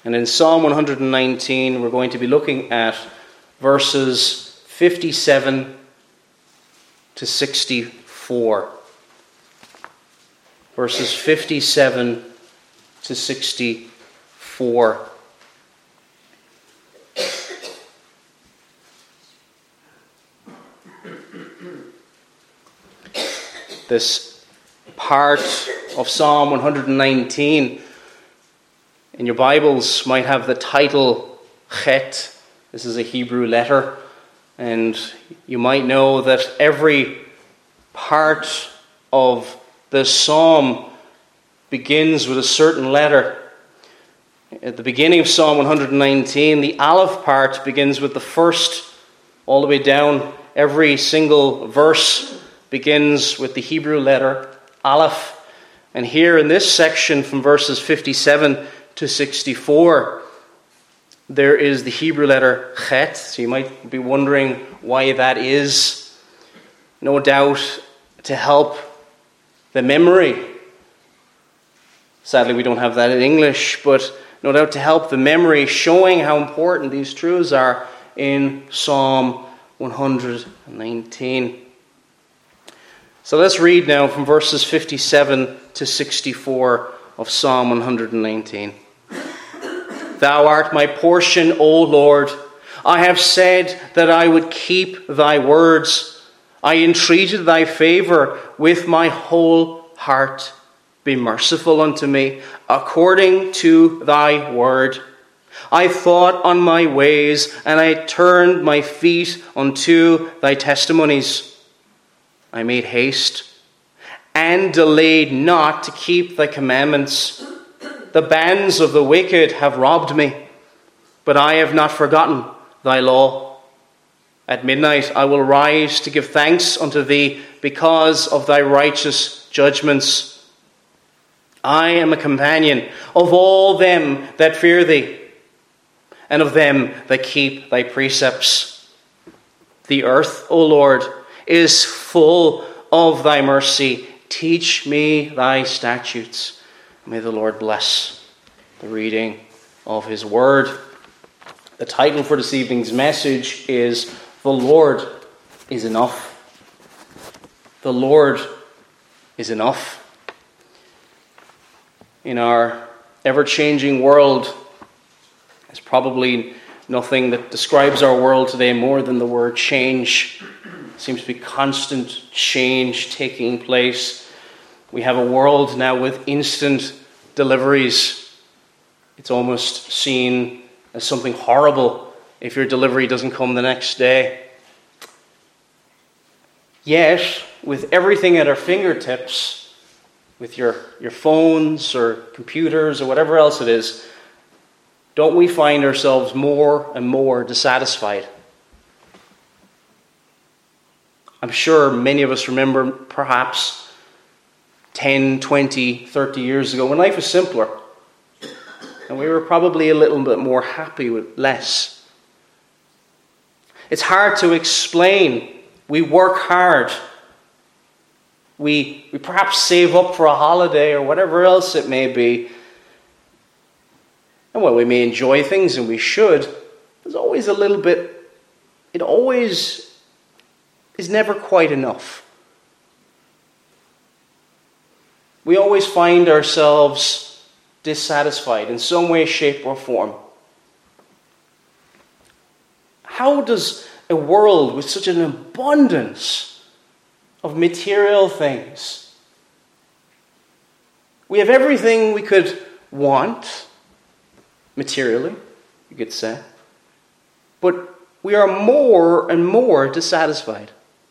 And in Psalm 119, we're going to be looking at verses 57 to 64. Verses 57 to 64. This part of Psalm 119 in your Bibles might have the title Chet. This is a Hebrew letter, and you might know that every part of this psalm begins with a certain letter. At the beginning of Psalm 119, the Aleph part begins with the first, all the way down. Every single verse begins with the Hebrew letter Aleph. And here in this section from verses 57 to 64, there is the Hebrew letter Chet. So you might be wondering why that is. No doubt to help the memory. Sadly, we don't have that in English, but no doubt to help the memory, showing how important these truths are in Psalm 119. So let's read now from verses 57 to 64 of Psalm 119. Thou art my portion, O Lord. I have said that I would keep thy words. I entreated thy favor with my whole heart. Be merciful unto me, according to thy word. I thought on my ways, and I turned my feet unto thy testimonies. I made haste, and delayed not to keep thy commandments. The bands of the wicked have robbed me, but I have not forgotten thy law. At midnight I will rise to give thanks unto thee because of thy righteous judgments. I am a companion of all them that fear thee, and of them that keep thy precepts. The earth, O Lord, is full of thy mercy. Teach me thy statutes. May the Lord bless the reading of his word. The title for this evening's message is The Lord is Enough. The Lord is enough. In our ever-changing world, there's probably nothing that describes our world today more than the word change. There seems to be constant change taking place. We have a world now with instant deliveries. It's almost seen as something horrible if your delivery doesn't come the next day. Yet, with everything at our fingertips, with your phones or computers or whatever else it is, don't we find ourselves more and more dissatisfied? I'm sure many of us remember perhaps 10, 20, 30 years ago when life was simpler and we were probably a little bit more happy with less. It's hard to explain. We work hard. We perhaps save up for a holiday or whatever else it may be. And while we may enjoy things, and we should, there's always a little bit, it always is never quite enough. We always find ourselves dissatisfied in some way, shape, or form. How does a world with such an abundance of material things, we have everything we could want, materially, you could say, but we are more and more dissatisfied.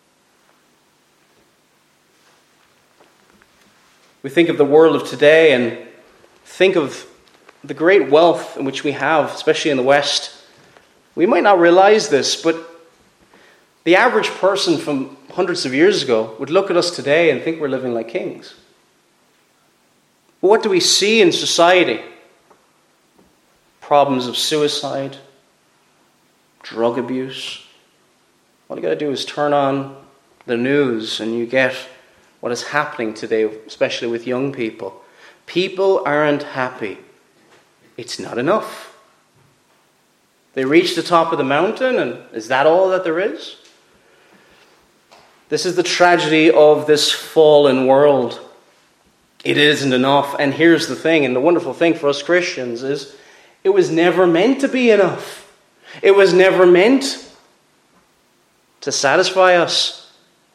We think of the world of today and think of the great wealth in which we have, especially in the West. We might not realize this, but the average person from hundreds of years ago would look at us today and think we're living like kings. But what do we see in society? Problems of suicide, drug abuse. All you got to do is turn on the news and you get what is happening today, especially with young people. People aren't happy. it's not enough. They reach the top of the mountain, and is that all that there is? This is the tragedy of this fallen world. It isn't enough. And here's the thing, and the wonderful thing for us Christians is, it was never meant to be enough. It was never meant to satisfy us.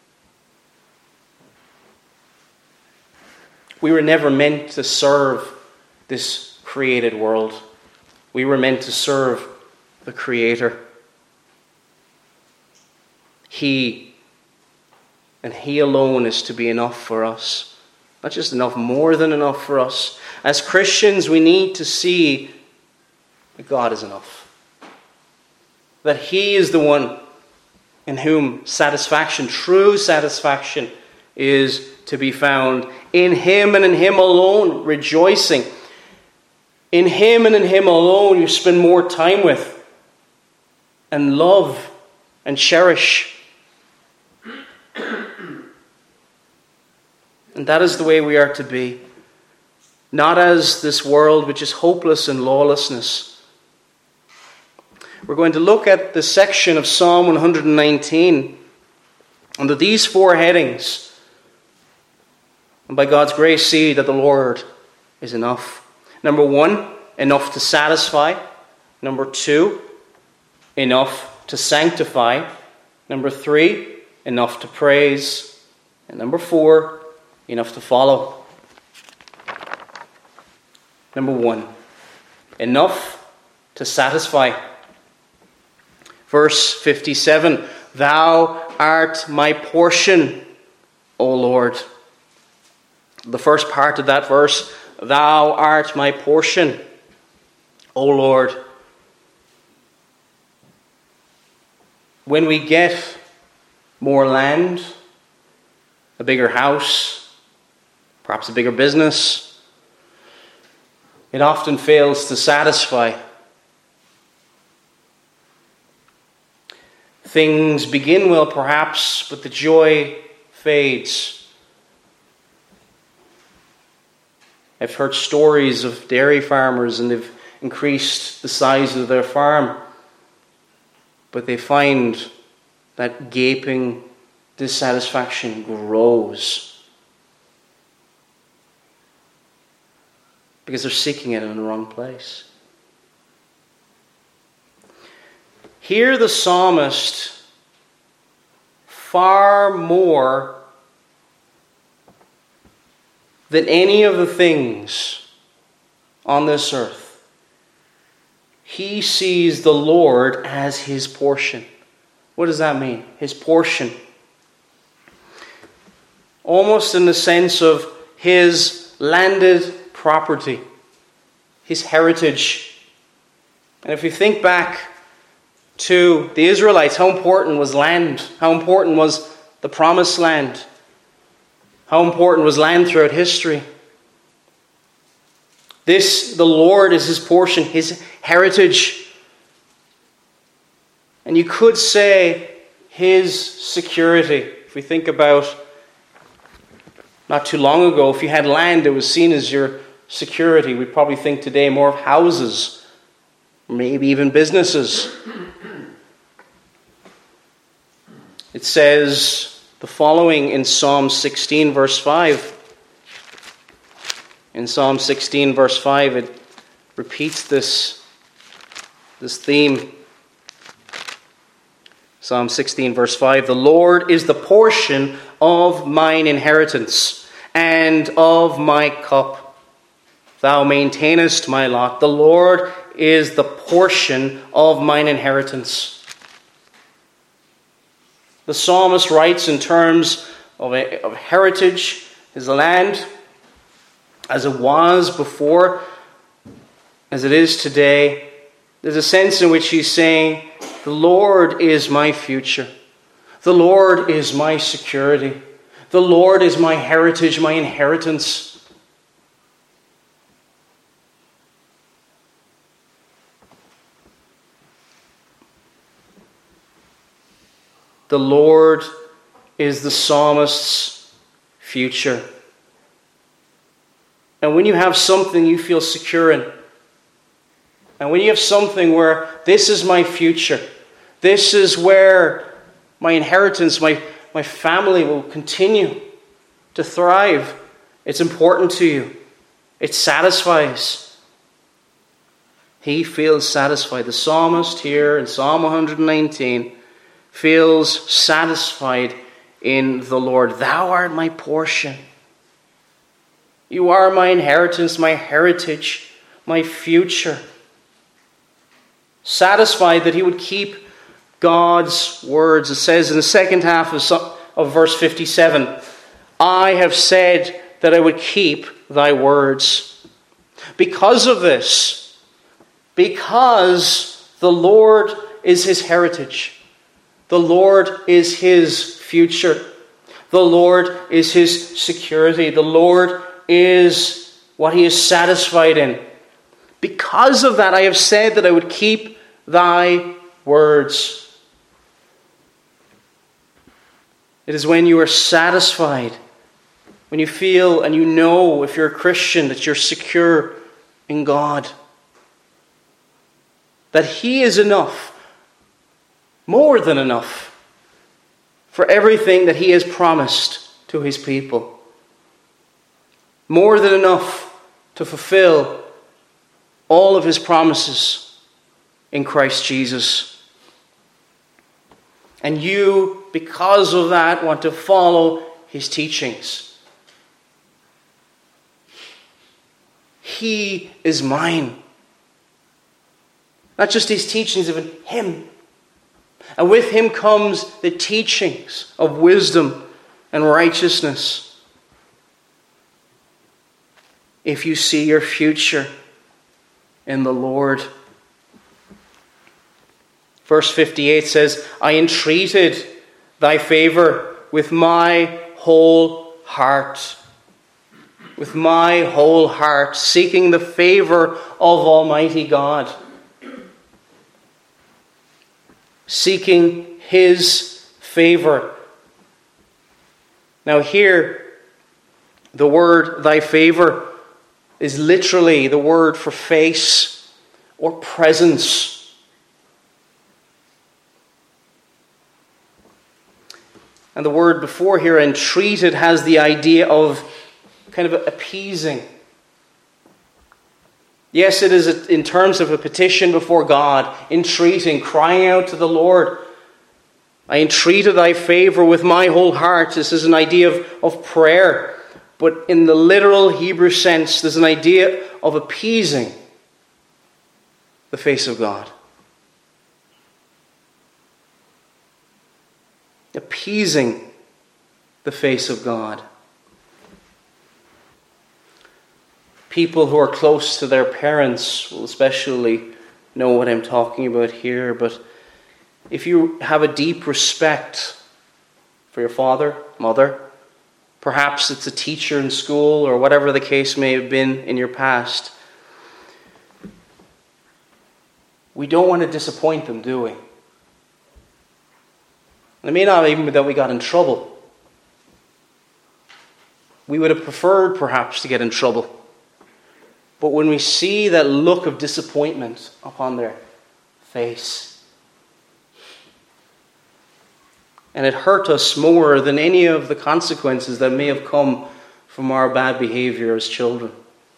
We were never meant to serve this created world. We were meant to serve the Creator. He and He alone is to be enough for us. Not just enough, more than enough for us. As Christians, we need to see that God is enough. That He is the one in whom satisfaction, true satisfaction, is to be found. In Him and in Him alone, rejoicing. In Him and in Him alone, you spend more time with and love and cherish. And that is the way we are to be. Not as this world which is hopeless in lawlessness. We're going to look at the section of Psalm 119 under these four headings. And by God's grace, see that the Lord is enough. Number one, enough to satisfy. Number two, enough to sanctify. Number three, enough to praise. And number four, enough to follow. Number one, enough to satisfy. Verse 57, Thou art my portion, O Lord. The first part of that verse, Thou art my portion, O Lord. When we get more land, a bigger house, perhaps a bigger business, it often fails to satisfy. Things begin well, perhaps, but the joy fades. I've heard stories of dairy farmers, and they've increased the size of their farm, but they find that gaping dissatisfaction grows because they're seeking it in the wrong place. Here the psalmist, far more than any of the things on this earth, he sees the Lord as his portion. What does that mean? His portion. Almost in the sense of his landed property, his heritage. And if you think back to the Israelites, how important was land? How important was the promised land? How important was land throughout history? The Lord is his portion, his heritage. And you could say his security. If we think about not too long ago, if you had land, it was seen as your security. We probably think today more of houses, maybe even businesses. It says the following in Psalm 16, verse 5. In Psalm 16, verse 5, it repeats this theme. Psalm 16, verse 5, The Lord is the portion of mine inheritance and of my cup. Thou maintainest my lot. The Lord is the portion of mine inheritance. The psalmist writes in terms of heritage, his land, as it was before, as it is today. There's a sense in which he's saying, the Lord is my future. The Lord is my security. The Lord is my heritage, my inheritance. The Lord is the psalmist's future. And when you have something you feel secure in, And when you have something where this is my future, this is where my inheritance, my family will continue to thrive, it's important to you. It satisfies. He feels satisfied. The psalmist here in Psalm 119 feels satisfied in the Lord. Thou art my portion. You are my inheritance, my heritage, my future. Satisfied that he would keep God's words. It says in the second half of verse 57, I have said that I would keep thy words. Because of this, because the Lord is his heritage, the Lord is his future, the Lord is his security, the Lord is what he is satisfied in. Because of that, I have said that I would keep thy words. It is when you are satisfied, when you feel and you know, if you're a Christian, that you're secure in God, that he is enough, more than enough, for everything that he has promised to his people. More than enough to fulfill all of his promises in Christ Jesus. And you, because of that, want to follow his teachings. He is mine. Not just his teachings, even him. And with him comes the teachings of wisdom and righteousness. If you see your future in the Lord. Verse 58 says, I entreated thy favor with my whole heart. With my whole heart, seeking the favor of Almighty God. Seeking his favor. Now here, the word thy favor is literally the word for face or presence. And the word before here, entreated, has the idea of kind of appeasing. Yes, it is in terms of a petition before God, entreating, crying out to the Lord. I entreated thy favor with my whole heart. This is an idea of prayer. But in the literal Hebrew sense, there's an idea of appeasing the face of God. Appeasing the face of God. People who are close to their parents will especially know what I'm talking about here. But if you have a deep respect for your father, mother, perhaps it's a teacher in school or whatever the case may have been in your past, we don't want to disappoint them, do we? It may not even be that we got in trouble. We would have preferred perhaps to get in trouble. But when we see that look of disappointment upon their face, and it hurt us more than any of the consequences that may have come from our bad behavior as children.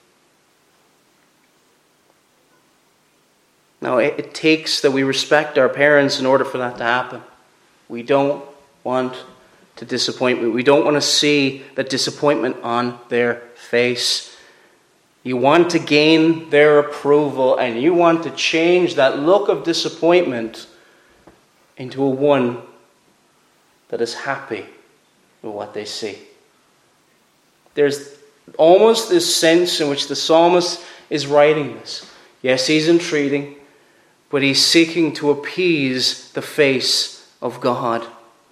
Now, it takes that we respect our parents in order for that to happen. We don't want to disappoint. We don't want to see that disappointment on their face. You want to gain their approval, and you want to change that look of disappointment into a one that is happy with what they see. There's almost this sense in which the psalmist is writing this. Yes, he's entreating, but he's seeking to appease the face of God.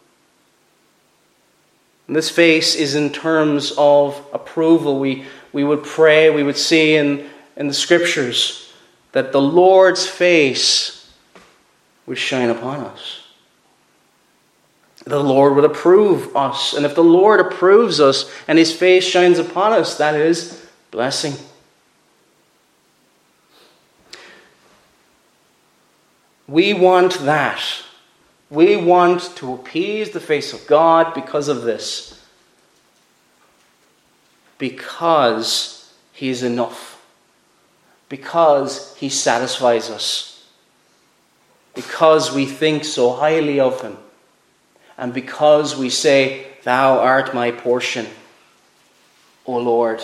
And this face is in terms of approval. We would pray, we would see in the scriptures that the Lord's face would shine upon us. The Lord would approve us. And if the Lord approves us and his face shines upon us, that is blessing. We want that. We want to appease the face of God because of this. Because He is enough. Because He satisfies us. Because we think so highly of Him. And because we say, Thou art my portion, O Lord.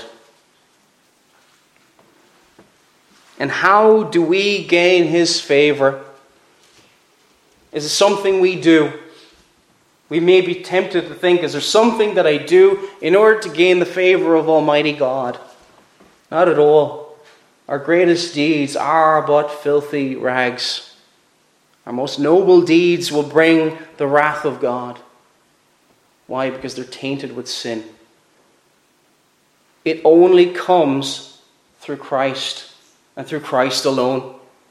And how do we gain His favor? Is it something we do? We may be tempted to think, is there something that I do in order to gain the favor of Almighty God? Not at all. Our greatest deeds are but filthy rags. Our most noble deeds will bring the wrath of God. Why? Because they're tainted with sin. It only comes through Christ and through Christ alone.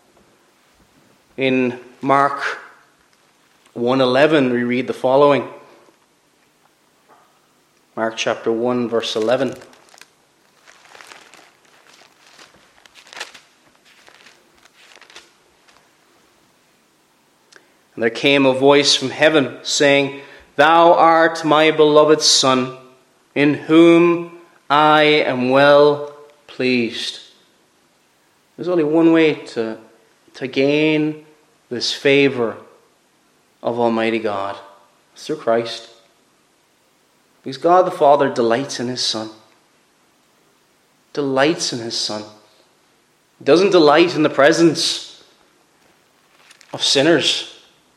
In Mark 1:11 we read the following. Mark chapter 1 verse 11. And there came a voice from heaven saying, Thou art my beloved Son, in whom I am well pleased. There's only one way to gain this favor of Almighty God. It's through Christ. Because God the Father delights in His Son. Delights in His Son. He doesn't delight in the presence of sinners.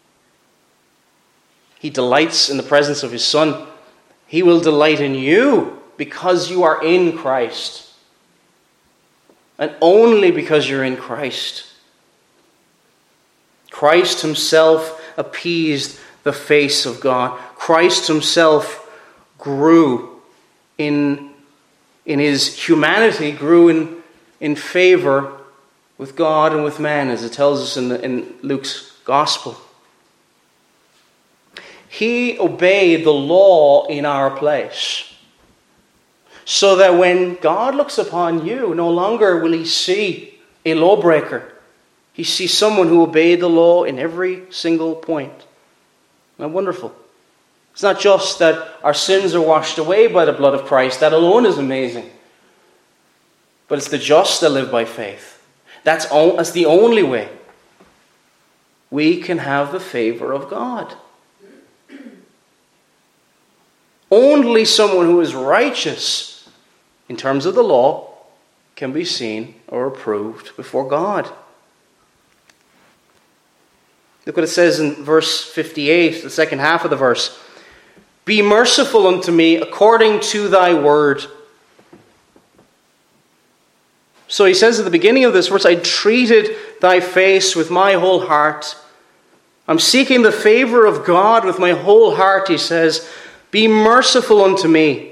He delights in the presence of His Son. He will delight in you because you are in Christ. And only because you're in Christ. Christ Himself appeased the face of God. Christ Himself grew in His humanity, grew in favor with God and with man, as it tells us in Luke's Gospel. He obeyed the law in our place, so that when God looks upon you, no longer will He see a lawbreaker. He sees someone who obeyed the law in every single point. Isn't that wonderful? It's not just that our sins are washed away by the blood of Christ. That alone is amazing. But it's the just that live by faith. That's the only way we can have the favor of God. Only someone who is righteous in terms of the law can be seen or approved before God. Look what it says in verse 58, the second half of the verse. Be merciful unto me according to thy word. So he says at the beginning of this verse, I entreated thy face with my whole heart. I'm seeking the favor of God with my whole heart, he says. Be merciful unto me.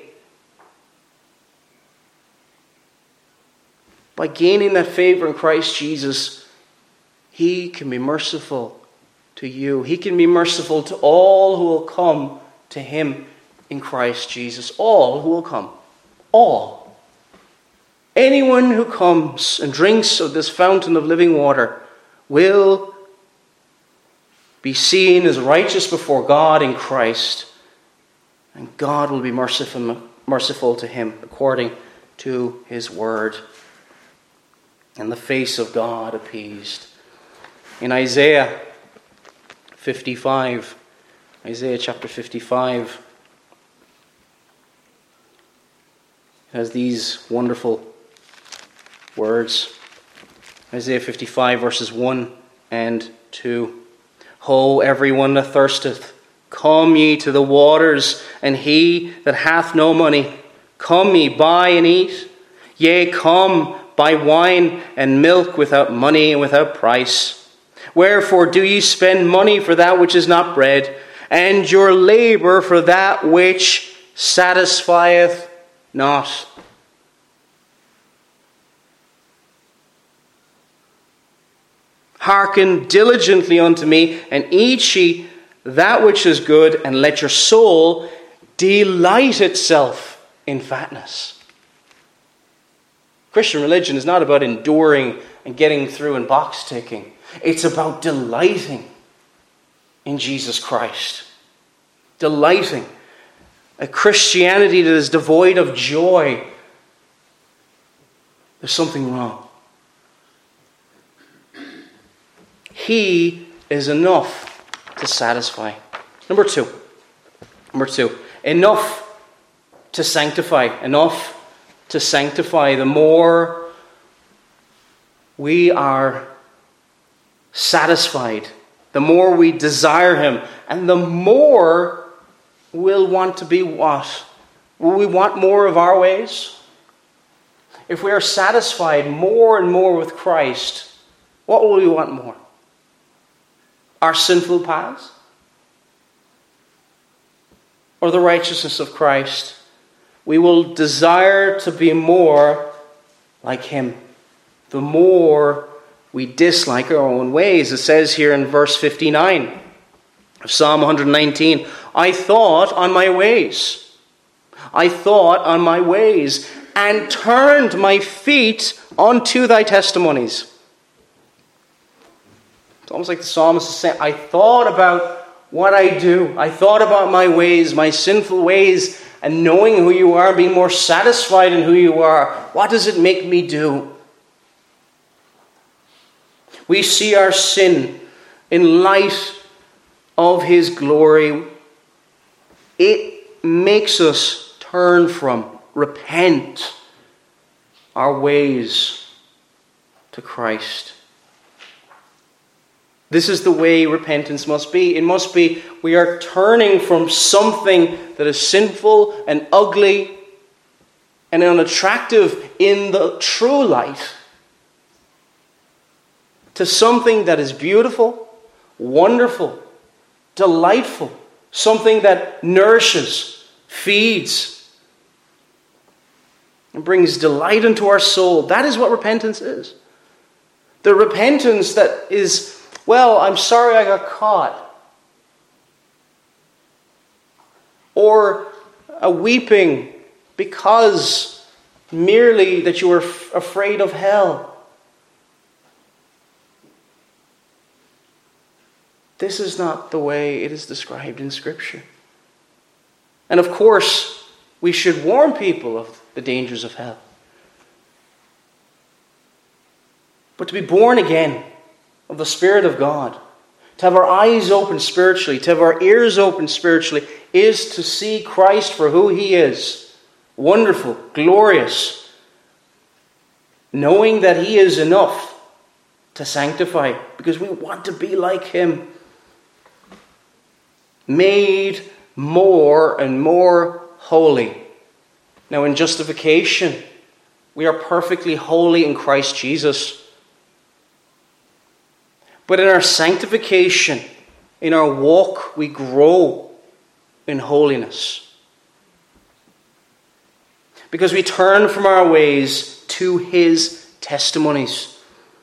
By gaining that favor in Christ Jesus, He can be merciful to you. He can be merciful to all who will come to Him in Christ Jesus. All who will come. All. Anyone who comes and drinks of this fountain of living water will be seen as righteous before God in Christ. And God will be merciful to him according to His word. And the face of God appeased. In Isaiah 55, Isaiah chapter 55, has these wonderful words. Isaiah 55 verses 1 and 2. Ho, everyone that thirsteth, come ye to the waters, and he that hath no money, come ye, buy and eat. Yea, come, buy wine and milk without money and without price. Wherefore do ye spend money for that which is not bread, and your labor for that which satisfieth not? Hearken diligently unto me, and eat ye that which is good, and let your soul delight itself in fatness. Christian religion is not about enduring and getting through and box ticking. It's about delighting in Jesus Christ. Delighting. A Christianity that is devoid of joy. There's something wrong. He is enough to satisfy. Number two. Enough to sanctify. Enough to sanctify. The more we are satisfied, the more we desire Him, and the more we'll want to be what? Will we want more of our ways? If we are satisfied more and more with Christ, what will we want more? Our sinful paths? Or the righteousness of Christ? We will desire to be more like Him. The more we dislike our own ways. It says here in verse 59 of Psalm 119, I thought on my ways. I thought on my ways and turned my feet unto thy testimonies. It's almost like the psalmist is saying, I thought about what I do. I thought about my ways, my sinful ways, and knowing who you are, being more satisfied in who you are. What does it make me do? We see our sin in light of His glory. It makes us turn from, repent our ways to Christ. This is the way repentance must be. It must be we are turning from something that is sinful and ugly and unattractive in the true light to something that is beautiful, wonderful, delightful, something that nourishes, feeds, and brings delight into our soul. That is what repentance is. The repentance that is, well, I'm sorry I got caught. Or a weeping because merely that you were afraid of hell. This is not the way it is described in Scripture. And of course, we should warn people of the dangers of hell. But to be born again of the Spirit of God, to have our eyes open spiritually, to have our ears open spiritually, is to see Christ for who He is. Wonderful, glorious. Knowing that He is enough to sanctify, because we want to be like Him. Made more and more holy. Now in justification, we are perfectly holy in Christ Jesus. But in our sanctification, in our walk, we grow in holiness. Because we turn from our ways to His testimonies.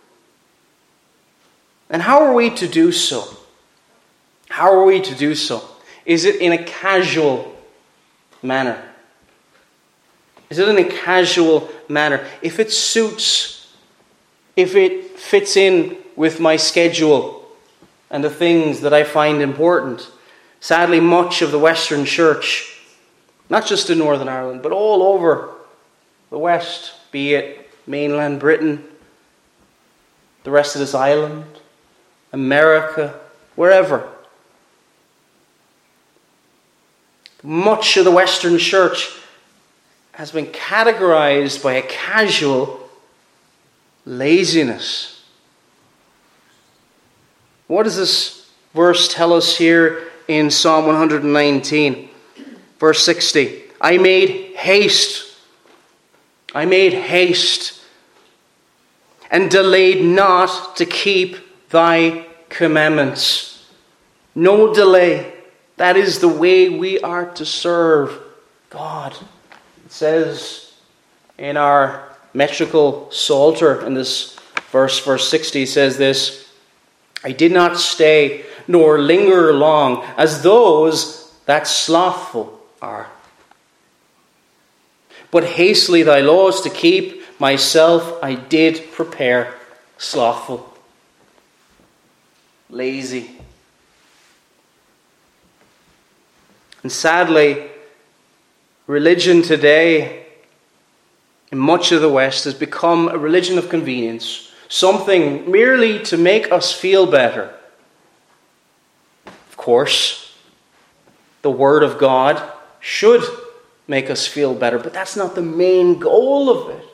And how are we to do so? How are we to do so? Is it in a casual manner? Is it in a casual manner? If it suits, if it fits in with my schedule and the things that I find important. Sadly, much of the Western Church, not just in Northern Ireland, but all over the West, be it mainland Britain, the rest of this island, America, wherever. Much of the Western Church has been categorized by a casual laziness. What does this verse tell us here in Psalm 119? Verse 60. I made haste. I made haste and delayed not to keep thy commandments. No delay. That is the way we are to serve God. It says in our metrical psalter in this verse 60, says this, I did not stay nor linger long as those that slothful are. But hastily thy laws to keep, myself I did prepare slothful, lazy. And sadly, religion today in much of the West has become a religion of convenience, something merely to make us feel better. Of course, the Word of God should make us feel better, but that's not the main goal of it.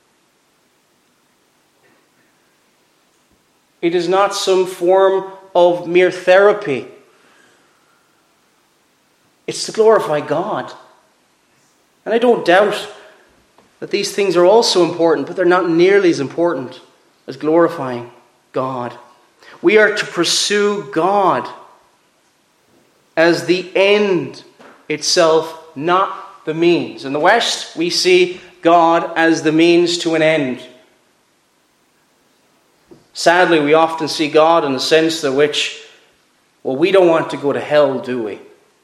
It is not some form of mere therapy. It's to glorify God. And I don't doubt that these things are also important, but they're not nearly as important as glorifying God. We are to pursue God as the end itself, not the means. In the West, we see God as the means to an end. Sadly, we often see God in the sense that we don't want to go to hell, do we?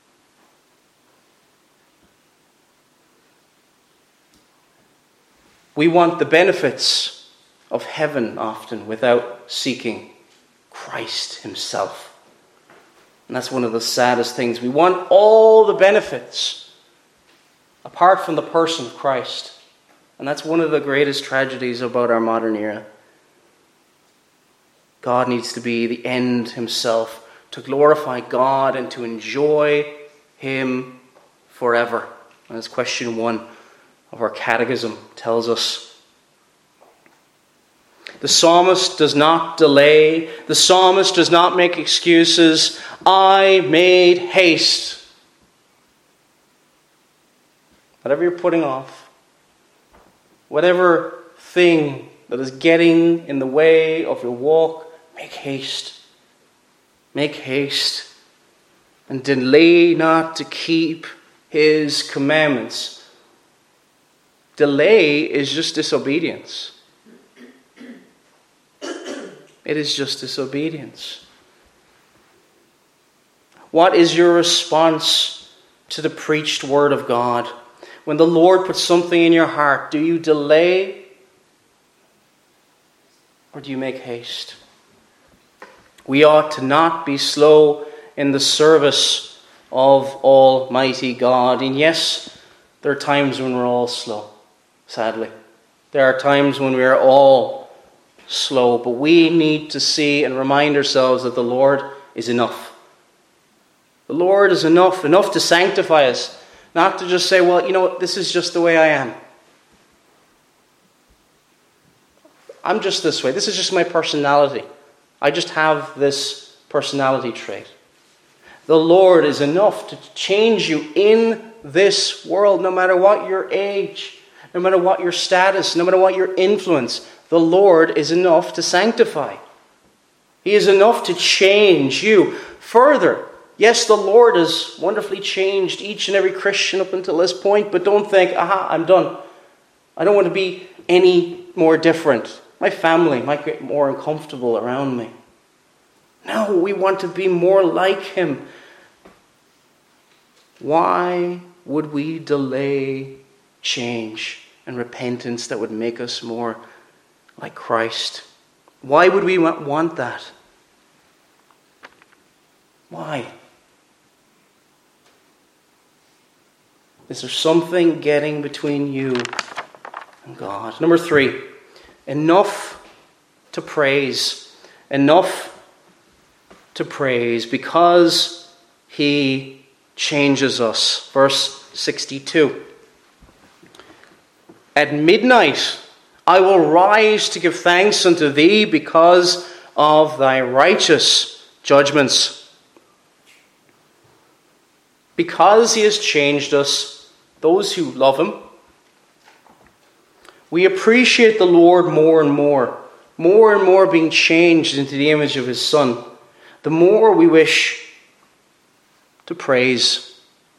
We want the benefits of heaven often without seeking Christ himself. And that's one of the saddest things. We want all the benefits apart from the person of Christ. And that's one of the greatest tragedies about our modern era. God needs to be the end himself, to glorify God and to enjoy him forever. And that's question 1 of our catechism tells us. The psalmist does not delay. The psalmist does not make excuses. I made haste. Whatever you're putting off, whatever thing that is getting in the way of your walk, make haste. Make haste. And delay not to keep his commandments. Delay is just disobedience. It is just disobedience. What is your response to the preached word of God? When the Lord puts something in your heart, do you delay or do you make haste? We ought to not be slow in the service of Almighty God. And yes, there are times when we're all slow. Sadly, there are times when we are all slow, but we need to see and remind ourselves that the Lord is enough. The Lord is enough to sanctify us, not to just say, well, this is just the way I am. I'm just this way. This is just my personality. I just have this personality trait. The Lord is enough to change you in this world, no matter what your age, no matter what your status, no matter what your influence. The Lord is enough to sanctify. He is enough to change you. Further, yes, the Lord has wonderfully changed each and every Christian up until this point, but don't think, I'm done. I don't want to be any more different. My family might get more uncomfortable around me. No, we want to be more like him. Why would we delay change and repentance that would make us more like Christ? Why would we want that? Why? Is there something getting between you and God? Number 3, enough to praise. Enough to praise because he changes us. Verse 62. At midnight I will rise to give thanks unto thee because of thy righteous judgments. Because he has changed us, those who love him, we appreciate the Lord more and more being changed into the image of his Son. The more we wish to praise.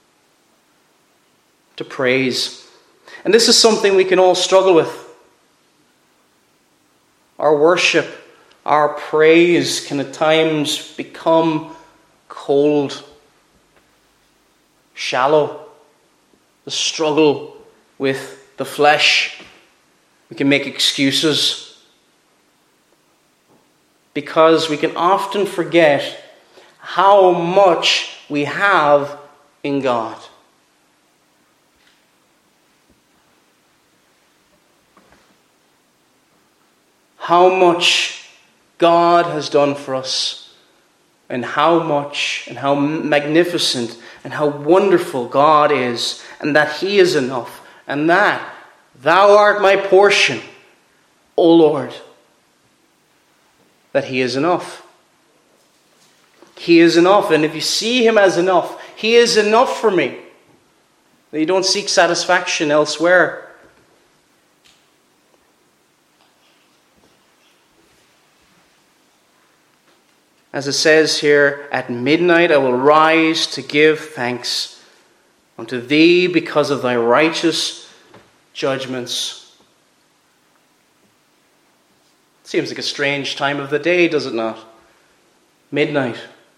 To praise. And this is something we can all struggle with. Our worship, our praise can at times become cold, shallow. The struggle with the flesh. We can make excuses because we can often forget how much we have in God. How much God has done for us, and how much and how magnificent and how wonderful God is, and that He is enough, and that Thou art my portion, O Lord, that He is enough. He is enough, and if you see Him as enough, He is enough for me. That you don't seek satisfaction elsewhere. As it says here, at midnight I will rise to give thanks unto Thee because of Thy righteous judgments. Seems like a strange time of the day, does it not? Midnight.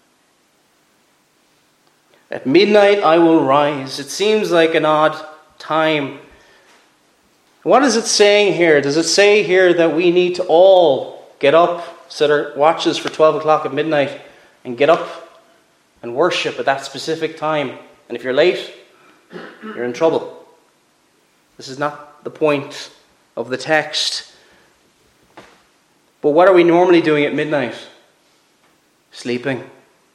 At midnight I will rise. It seems like an odd time. What is it saying here? Does it say here that we need to all get up, set our watches for 12 o'clock at midnight, and get up and worship at that specific time? And if you're late, you're in trouble. This is not the point of the text. But what are we normally doing at midnight? Sleeping.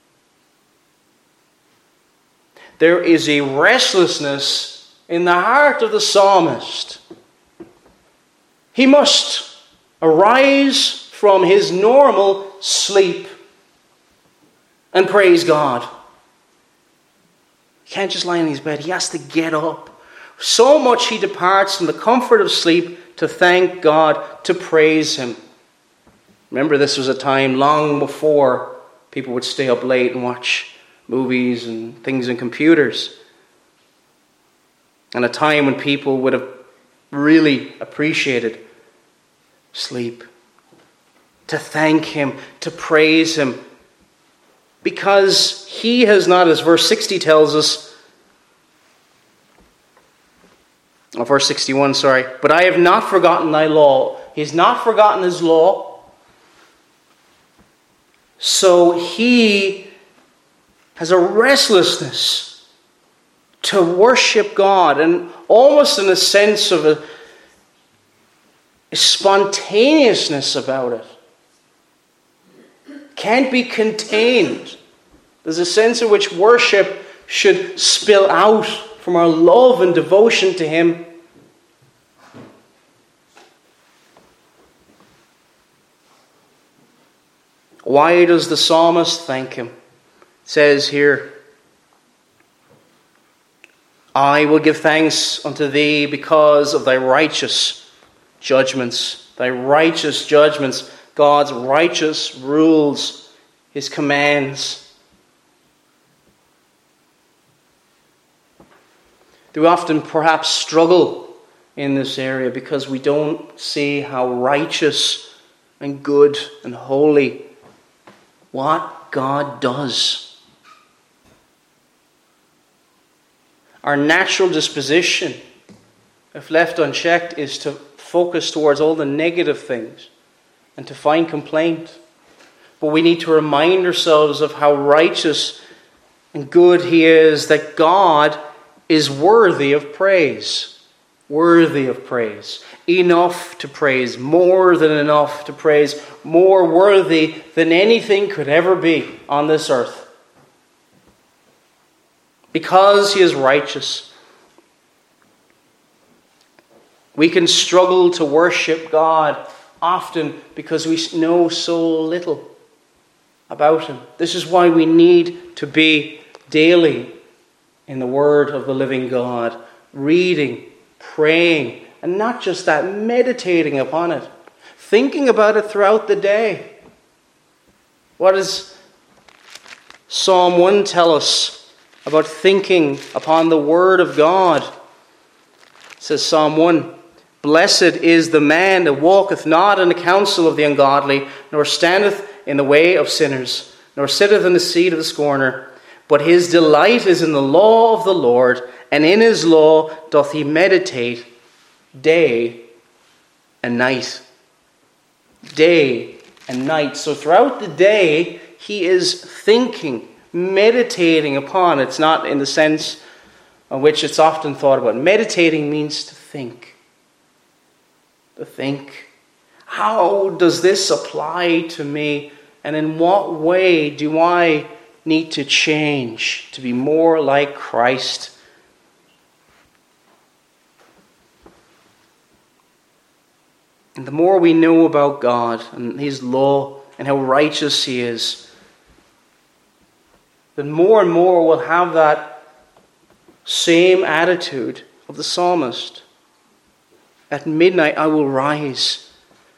There is a restlessness in the heart of the psalmist. He must arise from his normal sleep and praise God. He can't just lie in his bed. He has to get up. So much he departs from the comfort of sleep to thank God, to praise Him. Remember, this was a time long before people would stay up late and watch movies and things on computers. And a time when people would have really appreciated sleep. To thank Him, to praise Him. Because He has not, as verse 60 tells us, verse 61, but I have not forgotten Thy law. He's not forgotten His law. So He has a restlessness to worship God, and almost in a sense of a spontaneousness about it. Can't be contained. There's a sense in which worship should spill out from our love and devotion to Him. Why does the psalmist thank Him? It says here, I will give thanks unto Thee because of Thy righteous judgments. Thy righteous judgments. God's righteous rules, His commands. Do we often perhaps struggle in this area because we don't see how righteous and good and holy what God does? Our natural disposition, if left unchecked, is to focus towards all the negative things and to find complaint. But we need to remind ourselves of how righteous and good He is, that God is worthy of praise. Worthy of praise. Enough to praise. More than enough to praise. More worthy than anything could ever be on this earth. Because He is righteous. We can struggle to worship God often because we know so little about Him. This is why we need to be daily in the Word of the living God, reading, praying, and not just that, meditating upon it, thinking about it throughout the day. What does Psalm 1 tell us about thinking upon the Word of God? It says Psalm 1, Blessed is the man that walketh not in the counsel of the ungodly, nor standeth in the way of sinners, nor sitteth in the seat of the scorner. But his delight is in the law of the Lord, and in His law doth he meditate day and night. Day and night. So throughout the day, he is thinking, meditating upon. It's not in the sense in which it's often thought about. Meditating means to think. To think. How does this apply to me? And in what way do I need to change to be more like Christ? And the more we know about God and His law and how righteous He is, then more and more we'll have that same attitude of the psalmist. At midnight I will rise.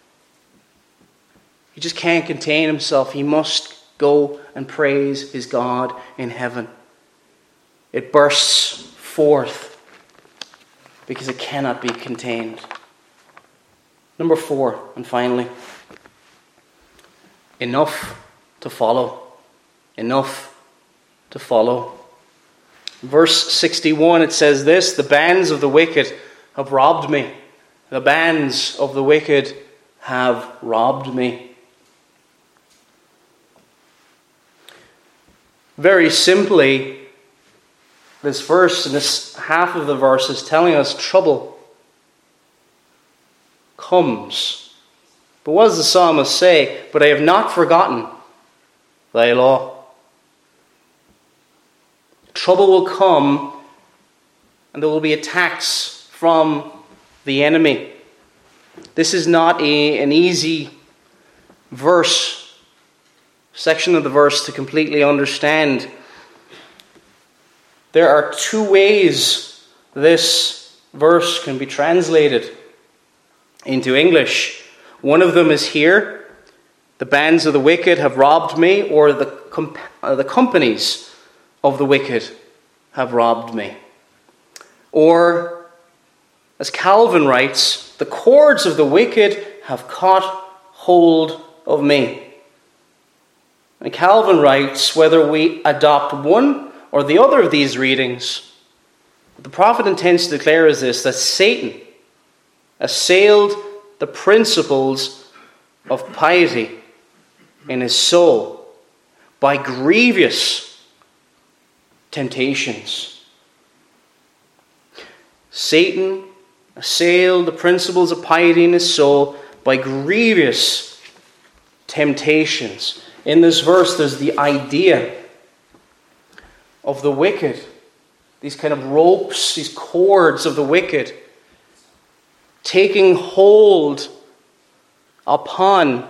He just can't contain himself. He must go and praise his God in heaven. It bursts forth because it cannot be contained. Number 4, and finally, enough to follow. Enough to follow. Verse 61, it says this: the bands of the wicked have robbed me. The bands of the wicked have robbed me. Very simply, this verse and this half of the verse is telling us trouble comes. But what does the psalmist say? But I have not forgotten thy law. Trouble will come, and there will be attacks from the enemy. This is not an easy section of the verse to completely understand. There are 2 ways this verse can be translated into English. One of them is here: the bands of the wicked have robbed me, or the companies of the wicked have robbed me. Or, as Calvin writes, the cords of the wicked have caught hold of me. And Calvin writes, whether we adopt one or the other of these readings, what the prophet intends to declare is this: that Satan assailed the principles of piety in his soul by grievous temptations. Satan assailed the principles of piety in his soul by grievous temptations. In this verse, there's the idea of the wicked, these kind of ropes, these cords of the wicked, taking hold upon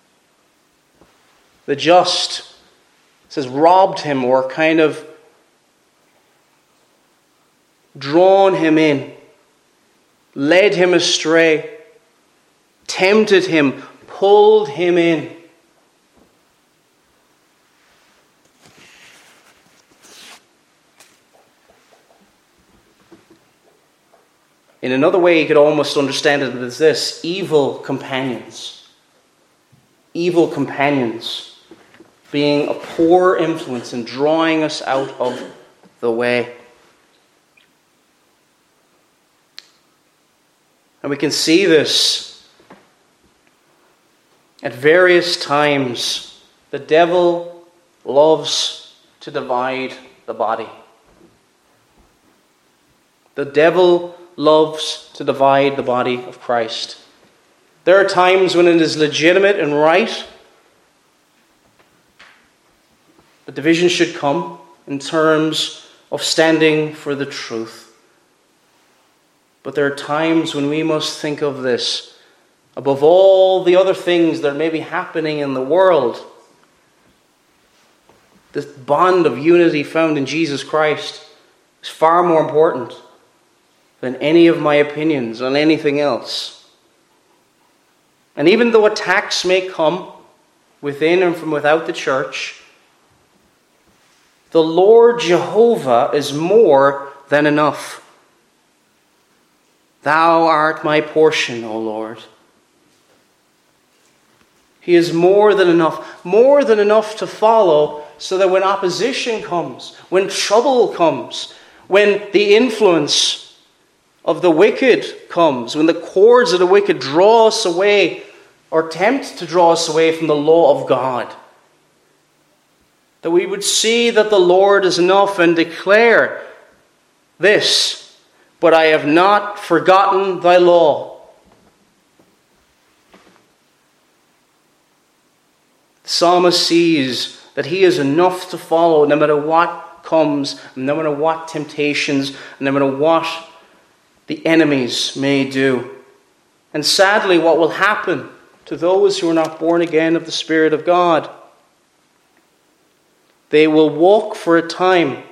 the just. It says robbed him, or kind of drawn him in, led him astray, tempted him, pulled him in. In another way, you could almost understand it as this: evil companions. Evil companions being a poor influence and drawing us out of the way. And we can see this at various times. The devil loves to divide the body. The devil loves to divide the body of Christ. There are times when it is legitimate and right. The division should come in terms of standing for the truth. But there are times when we must think of this above all the other things that may be happening in the world. This bond of unity found in Jesus Christ is far more important than any of my opinions on anything else. And even though attacks may come within and from without the church, the Lord Jehovah is more than enough. Thou art my portion, O Lord. He is more than enough to follow, so that when opposition comes, when trouble comes, when the influence of the wicked comes, when the cords of the wicked draw us away or tempt to draw us away from the law of God, that we would see that the Lord is enough and declare this, but I have not forgotten thy law. The psalmist sees that he is enough to follow no matter what comes, no matter what temptations, no matter what the enemies may do. And sadly, what will happen to those who are not born again of the Spirit of God? They will walk for a time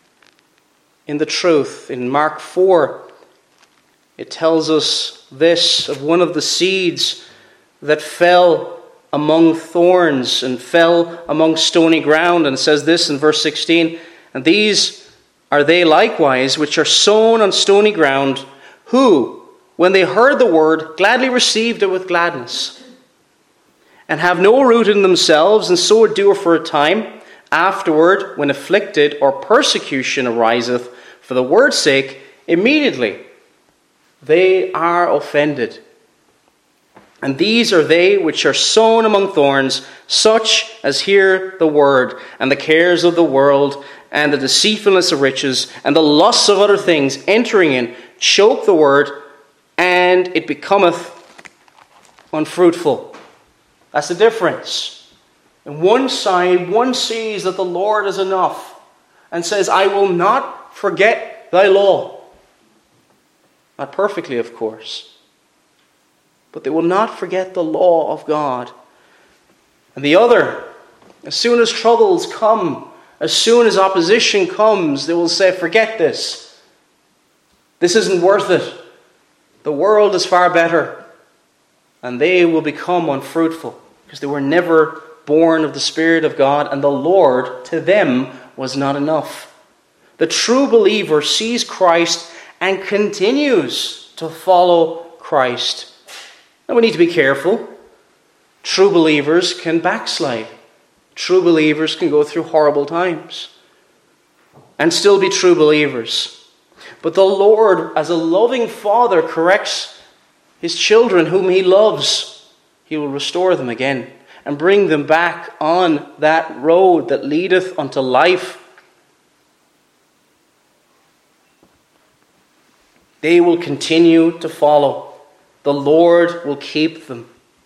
in the truth. In Mark 4, it tells us this of one of the seeds that fell among thorns and fell among stony ground. And it says this in verse 16, and these are they likewise which are sown on stony ground, who, when they heard the word, gladly received it with gladness, and have no root in themselves, and so endure for a time. Afterward, when afflicted or persecution ariseth for the word's sake, immediately they are offended. And these are they which are sown among thorns, such as hear the word, and the cares of the world, and the deceitfulness of riches, and the lusts of other things, entering in, choke the word, and it becometh unfruitful. That's the difference. On one side, one sees that the Lord is enough, and says, I will not forget thy law. Not perfectly, of course. But they will not forget the law of God. And the other, as soon as troubles come, as soon as opposition comes, they will say, forget this. This isn't worth it. The world is far better. And they will become unfruitful, because they were never born of the Spirit of God, and the Lord to them was not enough. The true believer sees Christ and continues to follow Christ. And we need to be careful. True believers can backslide. True believers can go through horrible times and still be true believers. But the Lord, as a loving Father, corrects his children whom he loves. He will restore them again and bring them back on that road that leadeth unto life. They will continue to follow. The Lord will keep them.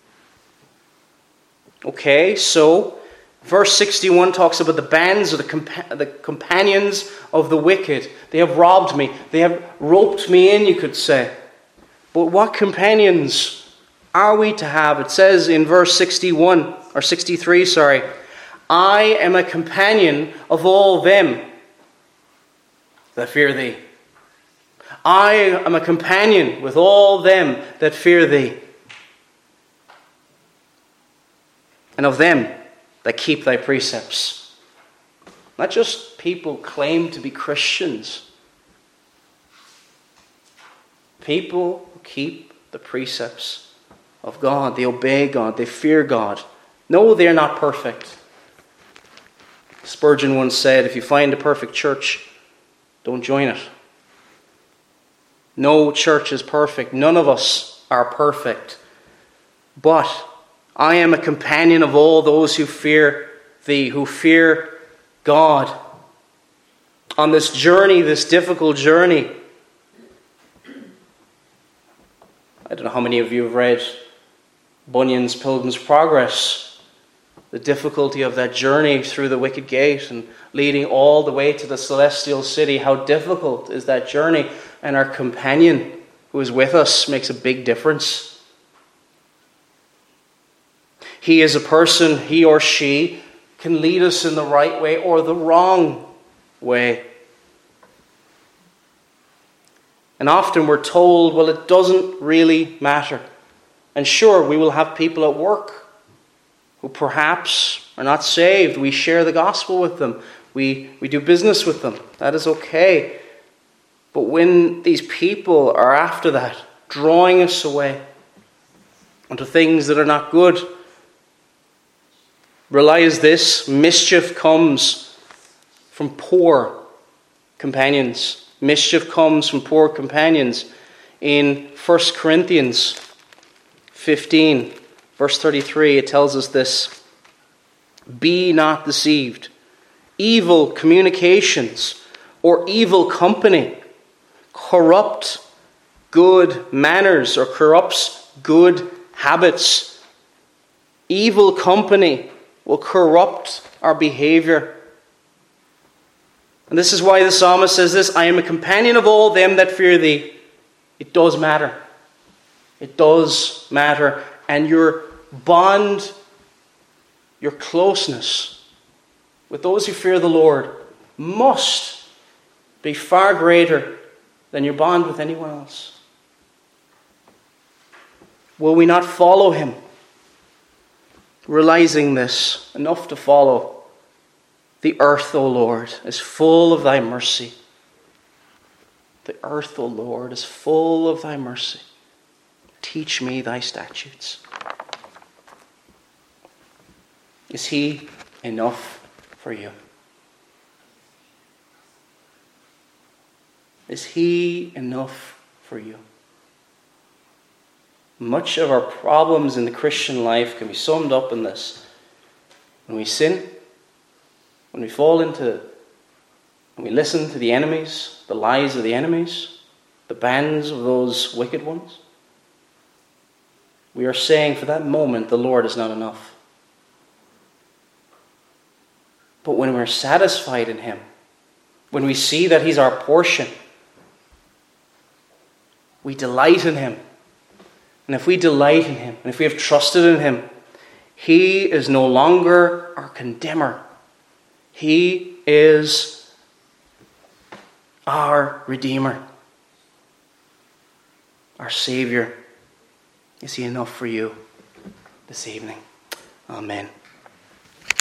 Okay, so verse 61 talks about the bands of the companions of the wicked. They have robbed me. They have roped me in, you could say. But what companions are we to have? It says in verse 63, I am a companion of all them that fear thee. I am a companion with all them that fear thee, and of them that keep thy precepts. Not just people claim to be Christians. People who keep the precepts of God. They obey God. They fear God. No, they're not perfect. Spurgeon once said, if you find a perfect church, don't join it. No church is perfect. None of us are perfect. But I am a companion of all those who fear thee, who fear God. On this journey, this difficult journey. I don't know how many of you have read Bunyan's Pilgrim's Progress. The difficulty of that journey through the wicket gate and leading all the way to the celestial city. How difficult is that journey? And our companion who is with us makes a big difference. He is a person, he or she, can lead us in the right way or the wrong way. And often we're told, well, it doesn't really matter. And sure, we will have people at work who perhaps are not saved. We share the gospel with them. We do business with them. That is okay. But when these people are after that, drawing us away onto things that are not good, realize this: mischief comes from poor companions. Mischief comes from poor companions. In 1 Corinthians 15, verse 33, it tells us this: "Be not deceived. Evil communications or evil company corrupt good manners," or corrupts good habits. Evil company will corrupt our behavior. And this is why the psalmist says this: "I am a companion of all them that fear thee." It does matter. It does matter. And your bond, your closeness with those who fear the Lord must be far greater than your bond with anyone else. Will we not follow him, realizing this, enough to follow? "The earth, O Lord, is full of thy mercy." The earth, O Lord, is full of thy mercy. Teach me thy statutes. Is he enough for you? Is he enough for you? Much of our problems in the Christian life can be summed up in this. When we sin, when we fall into, when we listen to the enemies, the lies of the enemies, the bands of those wicked ones, we are saying for that moment, the Lord is not enough. But when we're satisfied in him, when we see that he's our portion, we delight in him. And if we delight in him, and if we have trusted in him, he is no longer our condemner. He is our Redeemer, our Savior. Is he enough for you this evening? Amen.